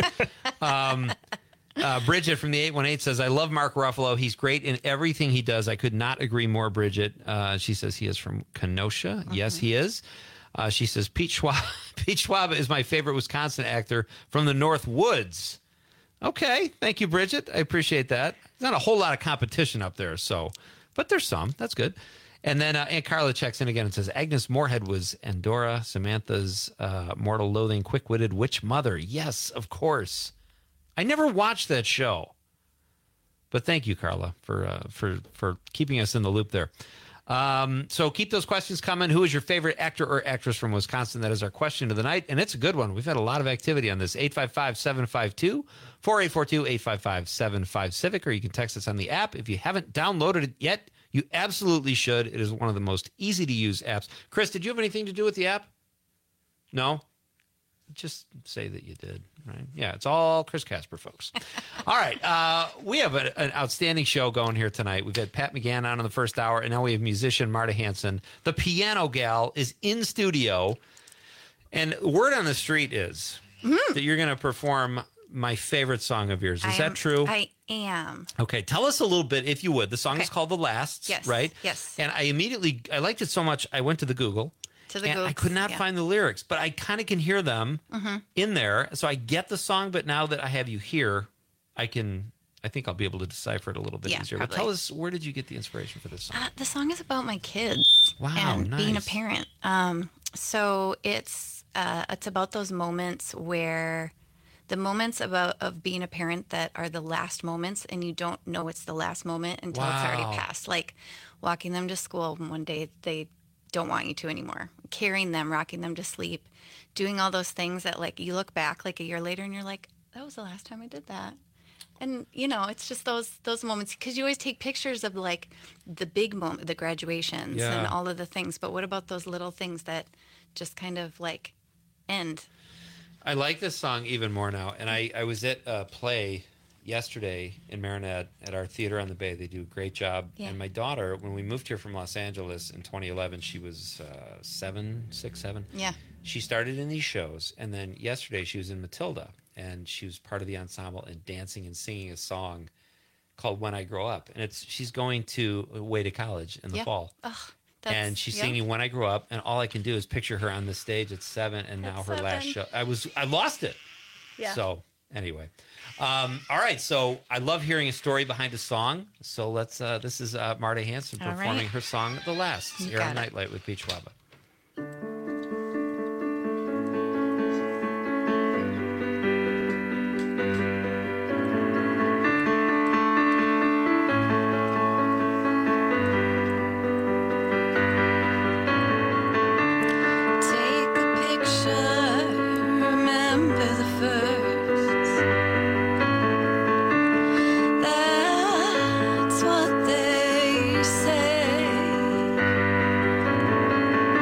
Bridget from the 818 says, I love Mark Ruffalo. He's great in everything he does. I could not agree more, Bridget. She says he is from Kenosha. Mm-hmm. Yes, he is. She says, Pete Schwab. Pete Schwab is my favorite Wisconsin actor from the North Woods. Okay. Thank you, Bridget. I appreciate that. There's not a whole lot of competition up there, but there's some. That's good. And then Aunt Carla checks in again and says, Agnes Moorehead was Endora, Samantha's mortal loathing, quick-witted witch mother. Yes, of course. I never watched that show. But thank you, Carla, for keeping us in the loop there. So keep those questions coming. Who is your favorite actor or actress from Wisconsin? That is our question of the night. And it's a good one. We've had a lot of activity on this. 855-752-4842, 855-75-CIVIC, or you can text us on the app. If you haven't downloaded it yet, you absolutely should. It is one of the most easy-to-use apps. Chris, did you have anything to do with the app? No? Just say that you did, right? Yeah, it's all Chris Casper, folks. All right, we have an outstanding show going here tonight. We've had Pat McGann on in the first hour, and now we have musician Marta Hanson. The piano gal is in studio, and word on the street is that you're going to perform my favorite song of yours. Is that true? I am. Okay, tell us a little bit, if you would. The song is called The Lasts, yes, right? Yes. And I liked it so much, I went to the Google. I could not find the lyrics, but I kind of can hear them in there. So I get the song, but now that I have you here, I think I'll be able to decipher it a little bit easier. Probably. But tell us, where did you get the inspiration for this song? The song is about my kids. Wow, and nice. Being a parent. So it's about those moments where the moments of being a parent that are the last moments, and you don't know it's the last moment until it's already passed. Like walking them to school, and one day they don't want you to anymore. Carrying them, rocking them to sleep, doing all those things that like you look back like a year later and you're like, that was the last time I did that. And it's just those moments, because you always take pictures of like the big moment, the graduations and all of the things. But what about those little things that just kind of like end? I like this song even more now. And I was at a play yesterday in Marinette at our theater on the Bay. They do a great job. Yeah. And my daughter, when we moved here from Los Angeles in 2011, she was 6, 7. Yeah. She started in these shows. And then yesterday she was in Matilda. And she was part of the ensemble and dancing and singing a song called When I Grow Up. And she's going away to college in the fall. Ugh, and she's singing When I Grow Up. And all I can do is picture her on the stage at 7 and now her last show. I lost it. Yeah. So anyway. All right. So I love hearing a story behind a song. So let's, this is Marta Hanson performing her song, The Last, here on Nightlight with Pete Schwab. That's what they say.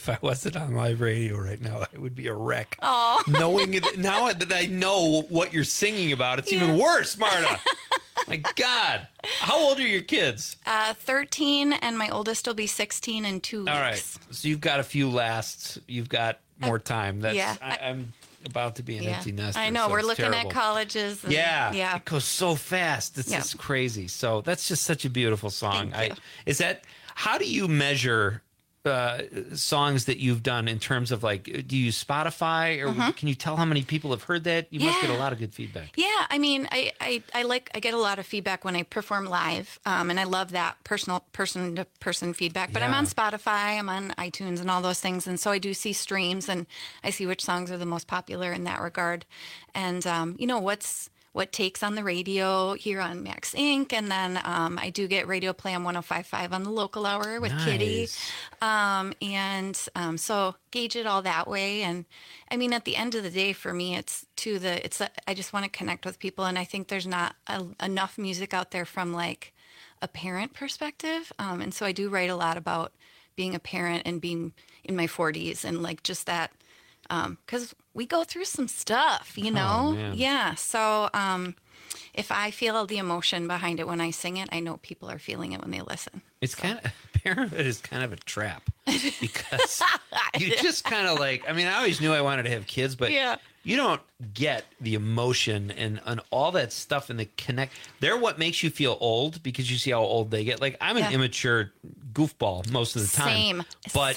If I wasn't on live radio right now, I would be a wreck. Oh. Knowing it, now that I know what you're singing about, it's even worse, Marta. My God. How old are your kids? 13, and my oldest will be 16 in 2 weeks. All right. So you've got a few lasts. You've got more time. That's, yeah. I'm about to be an empty nester. I know. So We're it's looking terrible. at colleges. And, Yeah. It goes so fast. It's just crazy. So that's just such a beautiful song. How do you measure songs that you've done in terms of like, do you use Spotify or can you tell how many people have heard that? You must get a lot of good feedback. Yeah, I mean, I get a lot of feedback when I perform live, and I love that person to person feedback. But I'm on Spotify, I'm on iTunes, and all those things, and so I do see streams, and I see which songs are the most popular in that regard, and what takes on the radio here on Max Inc. And then I do get radio play on 105.5 on the local hour with Kitty. So gauge it all that way. And I mean, at the end of the day, for me, I just want to connect with people. And I think there's not enough music out there from like a parent perspective. And so I do write a lot about being a parent and being in my 40s and like just that. Because we go through some stuff, you know? Oh, man. Yeah. So if I feel the emotion behind it when I sing it, I know people are feeling it when they listen. It's parenthood is kind of a trap because you just kind of like, I mean, I always knew I wanted to have kids, but you don't get the emotion and all that stuff and the connect. They're what makes you feel old because you see how old they get. Like I'm an immature goofball most of the time. But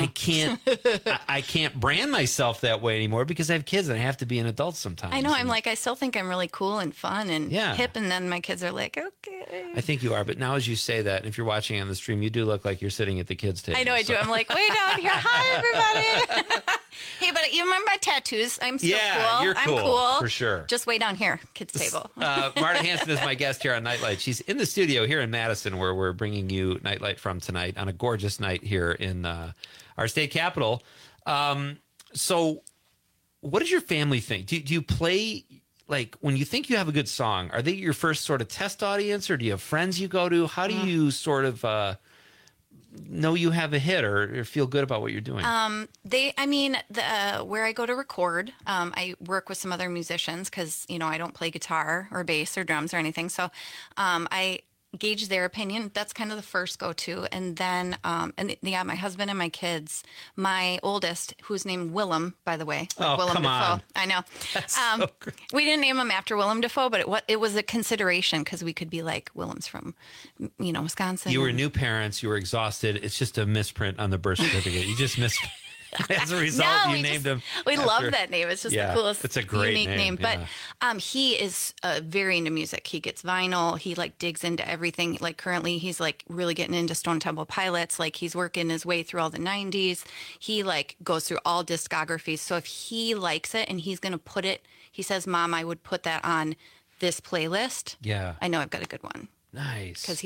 I can't brand myself that way anymore because I have kids and I have to be an adult sometimes. I know. I'm like, I still think I'm really cool and fun and hip. And then my kids are like, okay. I think you are. But now as you say that, if you're watching on the stream, you do look like you're sitting at the kids' table. I know I do. I'm like, way down here. Hi, everybody. Hey, but you remember my tattoos? I'm still cool. You're cool. I'm cool. For sure. Just way down here, kids' table. Marta Hanson is my guest here on Nightlight. She's in the studio here in Madison where we're bringing you Nightlight from tonight on a gorgeous night here in our state capital. So what does your family think? Do you play, like, when you think you have a good song, are they your first sort of test audience or do you have friends you go to? How do you sort of know you have a hit or feel good about what you're doing? Where I go to record, I work with some other musicians because, I don't play guitar or bass or drums or anything. So I gauge their opinion. That's kind of the first go-to. And then, my husband and my kids, my oldest, who's named Willem, by the way. Willem Dafoe. On. I know. That's so great. We didn't name him after Willem Dafoe, but it was a consideration because we could be like, Willem's from, Wisconsin. You were new parents. You were exhausted. It's just a misprint on the birth certificate. You just missed. As a result, you named him. We love that name. It's just the coolest, it's a great unique name. Yeah. But he is very into music. He gets vinyl. He digs into everything. Like currently, he's really getting into Stone Temple Pilots. Like he's working his way through all the '90s. He goes through all discographies. So if he likes it and he's gonna put it, he says, "Mom, I would put that on this playlist." Yeah, I know I've got a good one. Nice, because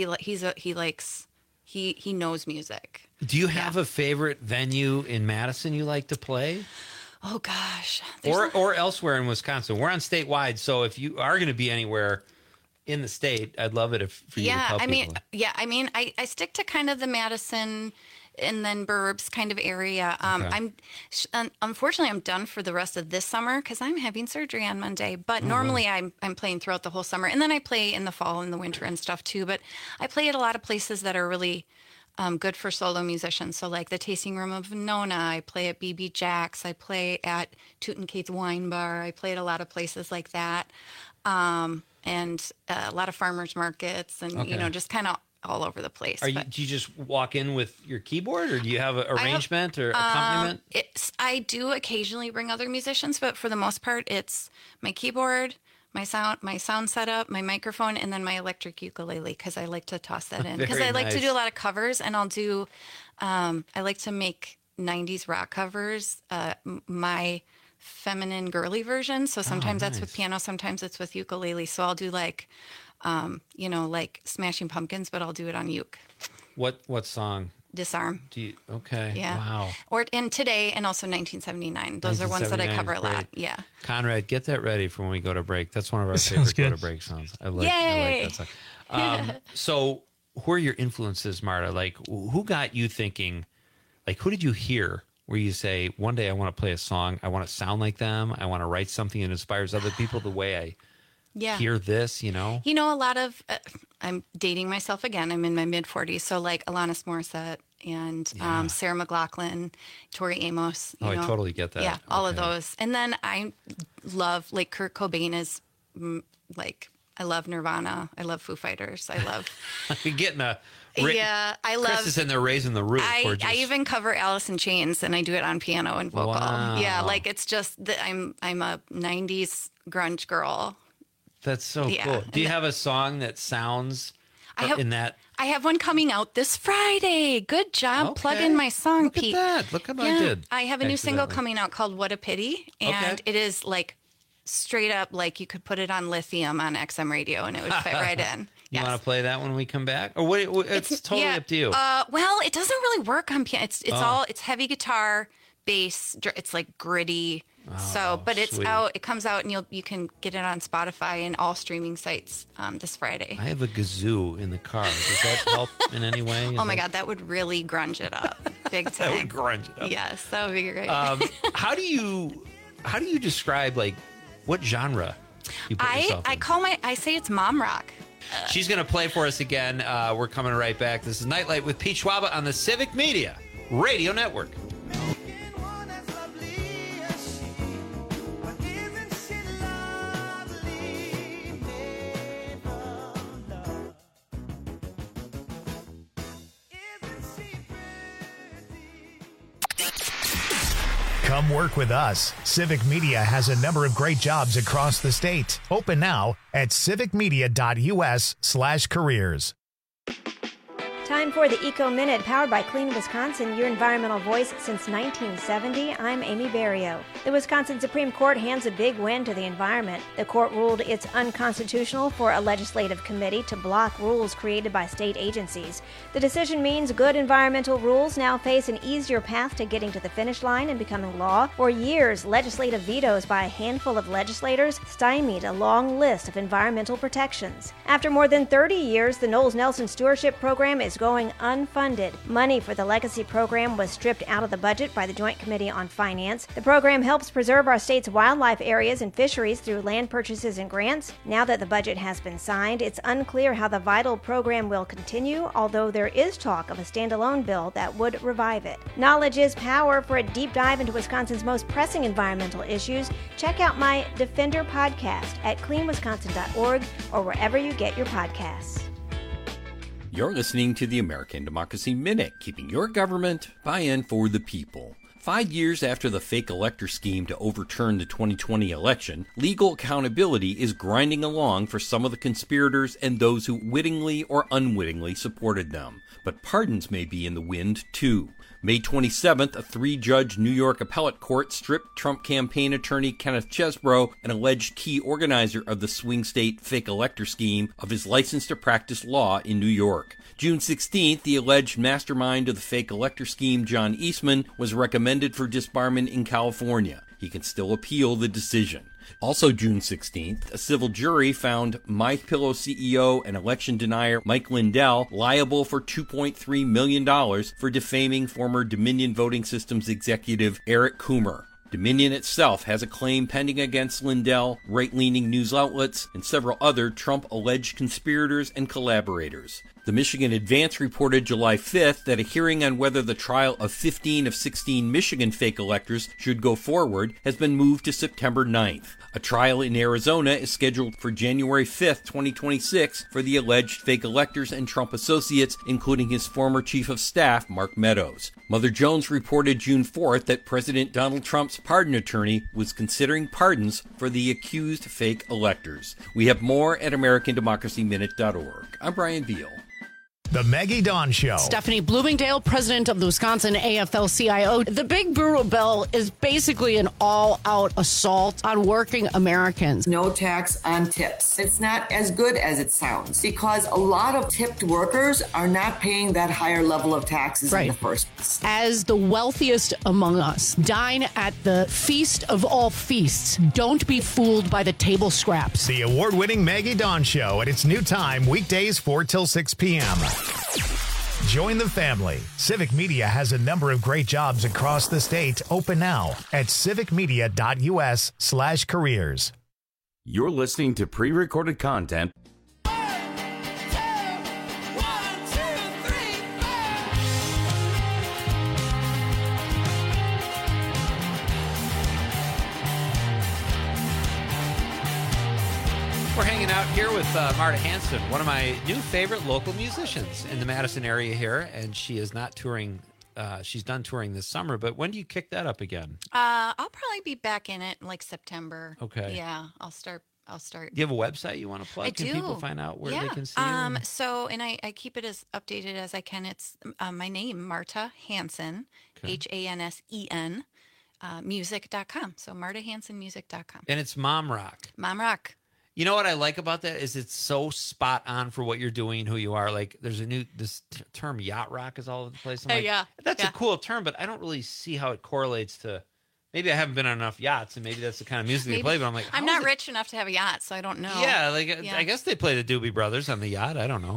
he knows music. Do you have a favorite venue in Madison you like to play? Oh gosh, or elsewhere in Wisconsin. We're on statewide, so if you are going to be anywhere in the state, I'd love it for you to tell people. I stick to kind of the Madison and then Burbs kind of area. Unfortunately, I'm done for the rest of this summer because I'm having surgery on Monday. But normally I'm playing throughout the whole summer, and then I play in the fall and the winter and stuff too. But I play at a lot of places that are really good for solo musicians. So like the Tasting Room of Nona, I play at BB Jack's, I play at Toot and Kate's Wine Bar, I play at a lot of places like that, and a lot of farmers markets, and just kind of all over the place. Do you just walk in with your keyboard, or do you have an arrangement or accompaniment? I do occasionally bring other musicians, but for the most part, it's my keyboard, my sound setup, my microphone, and then my electric ukulele because I like to toss that in because I like to do a lot of covers, and I'll do. I like to make '90s rock covers. My feminine girly version. So sometimes that's with piano, sometimes it's with ukulele. So I'll do like Smashing Pumpkins, but I'll do it on uke. What song? Disarm. Okay. Yeah. Wow. And Today, and also 1979. Those are ones that I cover a lot. Yeah. Conrad, get that ready for when we go to break. That's one of our favorite go to break songs. I like that song. So who are your influences, Marta? Like, who got you thinking, Like, who did you hear where you say, one day I want to play a song, I want to sound like them, I want to write something that inspires other people the way I hear this, You know, a lot of, I'm dating myself again. I'm in my mid-40s. So like Alanis Morissette and Sarah McLachlan, Tori Amos. I totally get that. Yeah, all of those. And then I love, like, Kurt Cobain is, like, I love Nirvana. I love Foo Fighters. I love... You're getting a... I love... Chris is in there raising the roof. I even cover Alice in Chains, and I do it on piano and vocal. Wow. Yeah, like, it's just that I'm a 90s grunge girl. That's so cool. Do you have a song that sounds in that? I have one coming out this Friday. Good job. Okay. Plug in my song, Look Pete. at that. Look what I did. I have a new single coming out called What a Pity. And it is like straight up, like you could put it on lithium on XM radio and it would fit right in. You want to play that when we come back? Or what, it's totally up to you. Well, it doesn't really work on piano. It's heavy guitar, bass. It's like gritty. But it's out. It comes out, and you can get it on Spotify and all streaming sites this Friday. I have a kazoo in the car. Does that help in any way? Oh my God, that would really grunge it up, big time. That would grunge it up. Yes, that would be great. How do you describe, like, what genre you put yourself in? I say it's mom rock. She's going to play for us again. We're coming right back. This is Nightlight with Pete Schwaba on the Civic Media Radio Network. Come work with us. Civic Media has a number of great jobs across the state. Open now at civicmedia.us/careers. Time for the Eco Minute, powered by Clean Wisconsin, your environmental voice since 1970. I'm Amy Barrio. The Wisconsin Supreme Court hands a big win to the environment. The court ruled it's unconstitutional for a legislative committee to block rules created by state agencies. The decision means good environmental rules now face an easier path to getting to the finish line and becoming law. For years, legislative vetoes by a handful of legislators stymied a long list of environmental protections. After more than 30 years, the Knowles Nelson Stewardship Program is going unfunded. Money for the legacy program was stripped out of the budget by the Joint Committee on Finance. The program helps preserve our state's wildlife areas and fisheries through land purchases and grants. Now that the budget has been signed, it's unclear how the vital program will continue, although there is talk of a standalone bill that would revive it. Knowledge is power. For a deep dive into Wisconsin's most pressing environmental issues, check out my Defender podcast at cleanwisconsin.org or wherever you get your podcasts. You're listening to the American Democracy Minute, keeping your government by and for the people. 5 years after the fake elector scheme to overturn the 2020 election, legal accountability is grinding along for some of the conspirators and those who wittingly or unwittingly supported them. But pardons may be in the wind, too. May 27th, a 3-judge New York appellate court stripped Trump campaign attorney Kenneth Chesebro, an alleged key organizer of the swing state fake elector scheme, of his license to practice law in New York. June 16th, the alleged mastermind of the fake elector scheme, John Eastman, was recommended for disbarment in California. He can still appeal the decision. Also June 16th, a civil jury found MyPillow CEO and election denier Mike Lindell liable for $2.3 million for defaming former Dominion Voting Systems executive Eric Coomer. Dominion itself has a claim pending against Lindell, right-leaning news outlets, and several other Trump-alleged conspirators and collaborators. The Michigan Advance reported July 5th that a hearing on whether the trial of 15 of 16 Michigan fake electors should go forward has been moved to September 9th. A trial in Arizona is scheduled for January 5th, 2026 for the alleged fake electors and Trump associates, including his former chief of staff, Mark Meadows. Mother Jones reported June 4th that President Donald Trump's pardon attorney was considering pardons for the accused fake electors. We have more at AmericanDemocracyMinute.org. I'm Brian Veal. The Maggie Dawn Show. Stephanie Bloomingdale, president of the Wisconsin AFL-CIO. The big Brewer bill is basically an all-out assault on working Americans. No tax on tips. It's not as good as it sounds because a lot of tipped workers are not paying that higher level of taxes in the first place. As the wealthiest among us, dine at the feast of all feasts. Don't be fooled by the table scraps. The award-winning Maggie Dawn Show at its new time, weekdays 4 till 6 p.m. Join the family. Civic Media has a number of great jobs across the state open now at civicmedia.us/careers. You're listening to pre-recorded content. We're hanging out here with Marta Hanson, one of my new favorite local musicians in the Madison area here, and she is not touring. She's done touring this summer, but when do you kick that up again? I'll probably be back in it in like September. Okay. Yeah, I'll start. Do you have a website you want to plug? I Can do. people find out where they can see you? I keep it as updated as I can. It's my name, Marta Hanson, Hansen, music.com. So martahansenmusic.com. And it's Mom Rock. Mom Rock. You know what I like about that is it's so spot on for what you're doing and who you are. Like there's this term yacht rock is all over the place. I'm like, yeah. That's a cool term, but I don't really see how it correlates to. Maybe I haven't been on enough yachts, and maybe that's the kind of music they play. But I'm like, I'm not rich enough to have a yacht, so I don't know. Yeah, I guess they play the Doobie Brothers on the yacht. I don't know.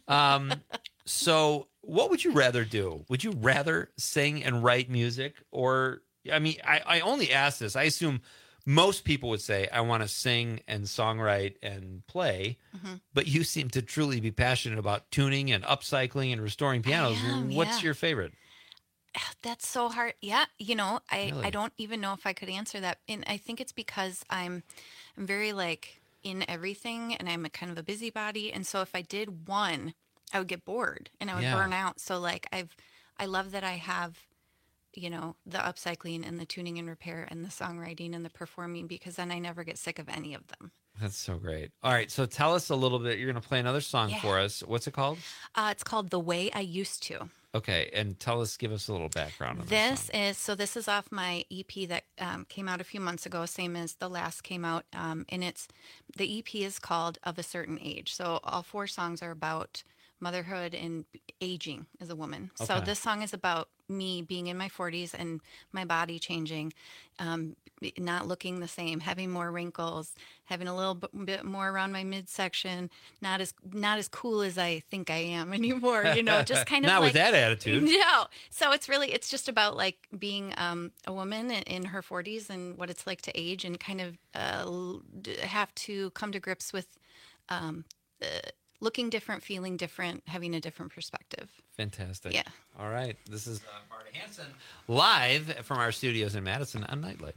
So what would you rather do? Would you rather sing and write music, or I only ask this. I assume most people would say, I want to sing and songwrite and play, but you seem to truly be passionate about tuning and upcycling and restoring pianos. What's your favorite? That's so hard. Yeah. Really? I don't even know if I could answer that. And I think it's because I'm very in everything, and I'm a kind of a busybody. And so if I did one, I would get bored and I would burn out. So I love that I have, the upcycling and the tuning and repair and the songwriting and the performing, because then I never get sick of any of them. That's so great. All right. So tell us a little bit. You're going to play another song for us. What's it called? It's called The Way I Used To. Okay. And give us a little background on this song. This is off my EP that came out a few months ago, same as the last came out. And the EP is called Of a Certain Age. So all 4 songs are about motherhood and aging as a woman. Okay. So this song is about me being in my 40s and my body changing, not looking the same, having more wrinkles, having a little bit more around my midsection, not as cool as I think I am anymore, just kind of not with that attitude. No. So it's just about being a woman in her 40s and what it's like to age and kind of have to come to grips with looking different, feeling different, having a different perspective. Fantastic. Yeah. All right. This is Marta Hanson live from our studios in Madison on Nightlight.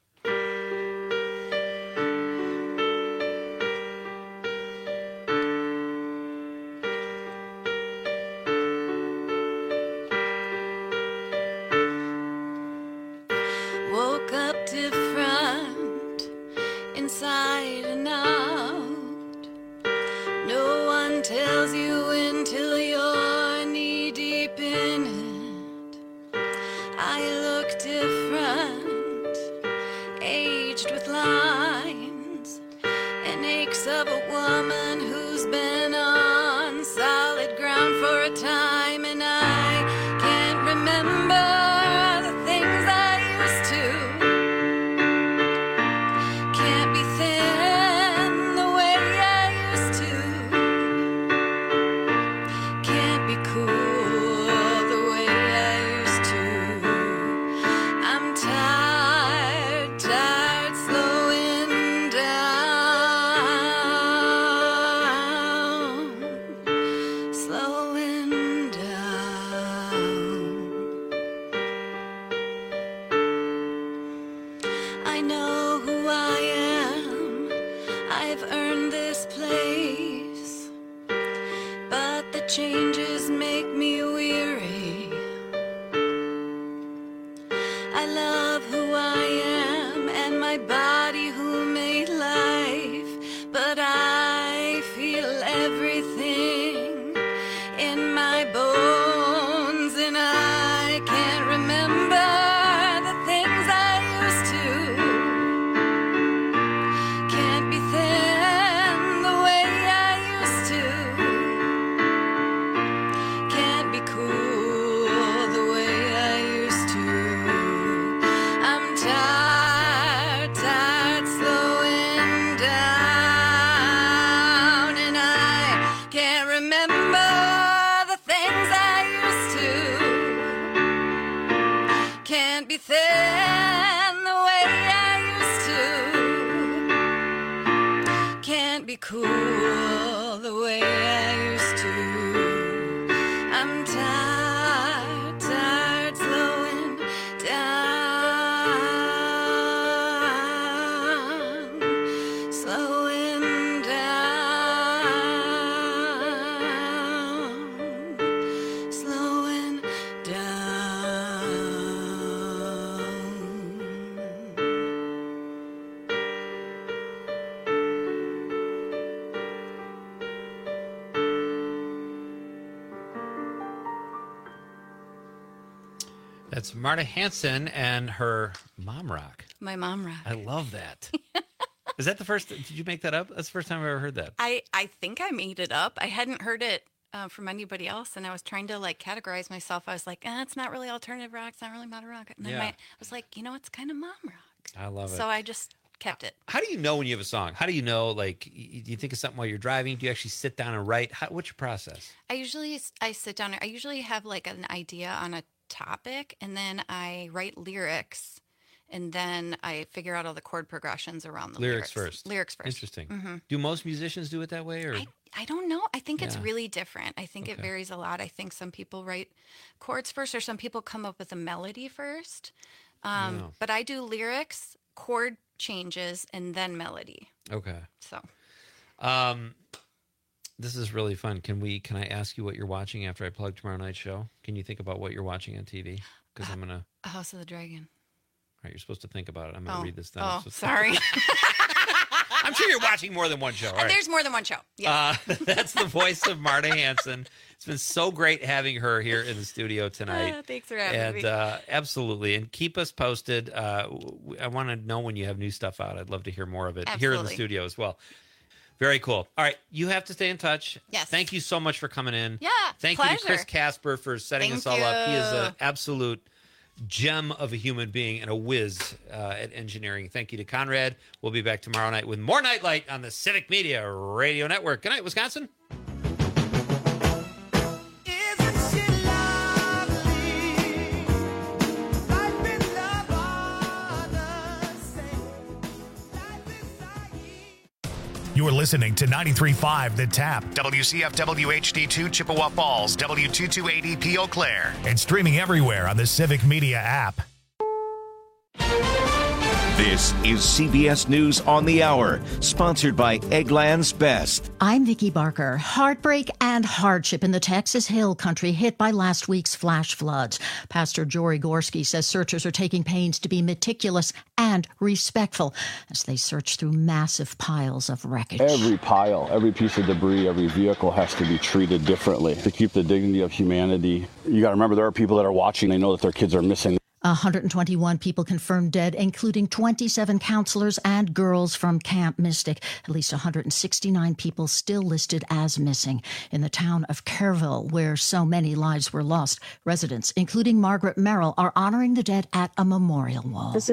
Woke up different inside and out. No one tells you until you're knee deep in it. I look different, aged with lines and aches of a woman who's been on solid ground for a time, and I can't remember the things I used to. Can't be thin the way I used to. Can't be cool the way I used to. I'm tired, slowing down. I know who I am. I've earned this place, but the changes make me weary. I love who I am and my body who made life, but I feel everything in my bones, and I can't remember the things I used to. Can't be thin the way I used to. cool the way I used to. I'm tired, tired, slowing down, slowing down, slowing down. That's Marta Hanson and her mom rock. My mom rock. I love that. Is that the first? Did you make that up? That's the first time I've ever heard that. I think I made it up. I hadn't heard it from anybody else, and I was trying to like categorize myself. I was like, it's not really alternative rock. It's not really modern rock. And then I was like, it's kind of mom rock. I love it. So I just kept it. How do you know when you have a song? How do you know, like, do you think of something while you're driving? Do you actually sit down and write? What's your process? I sit down. I usually have like an idea on a topic, and then I write lyrics, and then I figure out all the chord progressions around the lyrics first. Interesting. Mm-hmm. Do most musicians do it that way, or I don't know. I think it's really different. I think it varies a lot. I think some people write chords first, or some people come up with a melody first. But I do lyrics, chord changes, and then melody. Okay. So, this is really fun. Can I ask you what you're watching after I plug tomorrow night's show? Can you think about what you're watching on TV? Because I'm gonna House of the Dragon. All right, you're supposed to think about it. I'm gonna read this down. Oh, sorry. I'm sure you're watching more than one show. All right. There's more than one show. Yeah. That's the voice of Marta Hanson. It's been so great having her here in the studio tonight. Thanks for having me. Absolutely. And keep us posted. I want to know when you have new stuff out. I'd love to hear more of it here in the studio as well. Very cool. All right. You have to stay in touch. Yes. Thank you so much for coming in. Yeah. Thank you to Chris Casper for setting us all up. He is an absolute gem of a human being and a whiz at engineering. Thank you to Conrad. We'll be back tomorrow night with more Nightlight on the Civic Media Radio Network. Good night, Wisconsin. You're listening to 93.5 The Tap, WCFW HD2 Chippewa Falls, W228EP Eau Claire, and streaming everywhere on the Civic Media app. This is CBS News on the Hour, sponsored by Eggland's Best. I'm Vicki Barker. Heartbreak and hardship in the Texas Hill Country hit by last week's flash floods. Pastor Jory Gorski says searchers are taking pains to be meticulous and respectful as they search through massive piles of wreckage. Every pile, every piece of debris, every vehicle has to be treated differently to keep the dignity of humanity. You got to remember there are people that are watching. They know that their kids are missing. 121 people confirmed dead, including 27 counselors and girls from Camp Mystic. At least 169 people still listed as missing. In the town of Kerrville, where so many lives were lost, residents, including Margaret Merrill, are honoring the dead at a memorial wall.